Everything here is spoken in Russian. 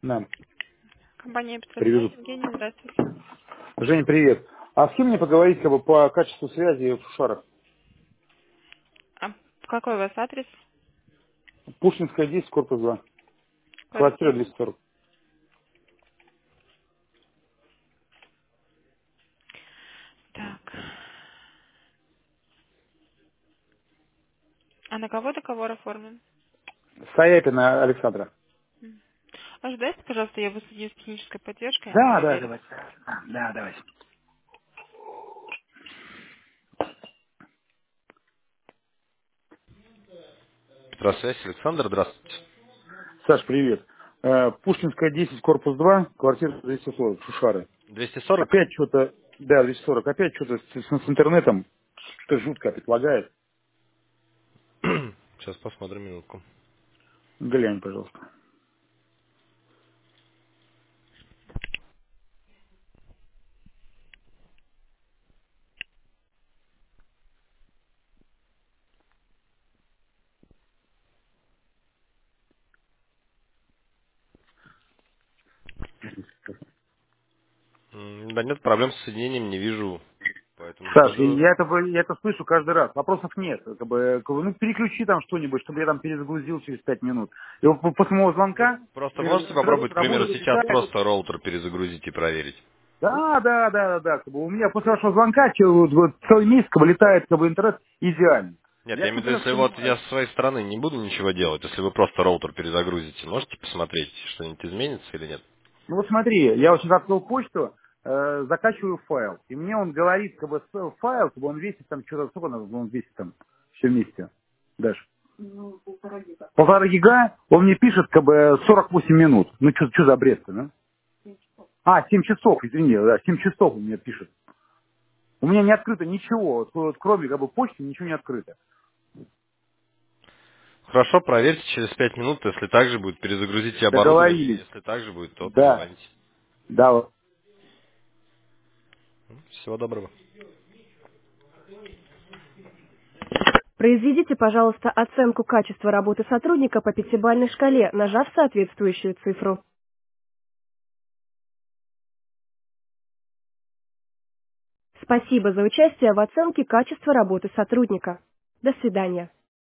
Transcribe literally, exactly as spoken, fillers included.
Да, Компания привезут. «Петросвязь». Евгений, здравствуйте. Женя, привет. А с кем мне поговорить как бы, по качеству связи в Шушарах? А какой у вас адрес? Пушкинская, десять, корпус два. Квартира Квартира? двести сорок. Так. А на кого договор оформлен? Саяпина Александра. М. Ожидайте, пожалуйста, я высадил с технической поддержкой, они Да, да, проверят. давайте. Да, давайте. Здравствуйте, Александр, здравствуйте. Саш, привет. Э, Пушкинская, десять, корпус два, квартира двести сорок, Шушары. двести сорок? Опять что-то, да, двести сорок, опять что-то с, с- с интернетом, что-то жутко опять лагает. Сейчас посмотрим минутку. Глянь, пожалуйста. М, Да нет, проблем с соединением не вижу, поэтому Саш, скажу. я это, я это слышу каждый раз. Вопросов нет. Как бы, как бы, ну, переключи там что-нибудь, чтобы я там перезагрузил через пять минут. И вот по- после моего Вы звонка просто э, можете интернет попробовать, к примеру, работает, сейчас летает. просто роутер перезагрузить и проверить. Да, да, да, да, да. Как бы у меня после вашего звонка че- вот- вот целый месяц как бы, летает как бы, интернет идеально. Нет, Я я все имею в виду, если прекрасно вот я понимаю. с своей стороны не буду ничего делать, если вы просто роутер перезагрузите, можете посмотреть, что-нибудь изменится или нет? Ну вот смотри, я вот сейчас открыл почту, э, закачиваю файл. И мне он говорит, как бы с- файл, как бы он весит там что-то, сколько он он весит там все вместе. Даш. Полтора гига, он мне пишет как бы сорок восемь минут. Ну что за бред-то, ну? А, семь часов, извини, да, семь часов он мне пишет. У меня не открыто ничего, вот, вот кроме как бы почты ничего не открыто. Хорошо, проверьте через пять минут, если так же будет, перезагрузите оборудование, Договорились. если так же будет, то Да, перезвоните. да. Всего доброго. Произведите, пожалуйста, оценку качества работы сотрудника по пятибалльной шкале, нажав соответствующую цифру. Спасибо за участие в оценке качества работы сотрудника. До свидания.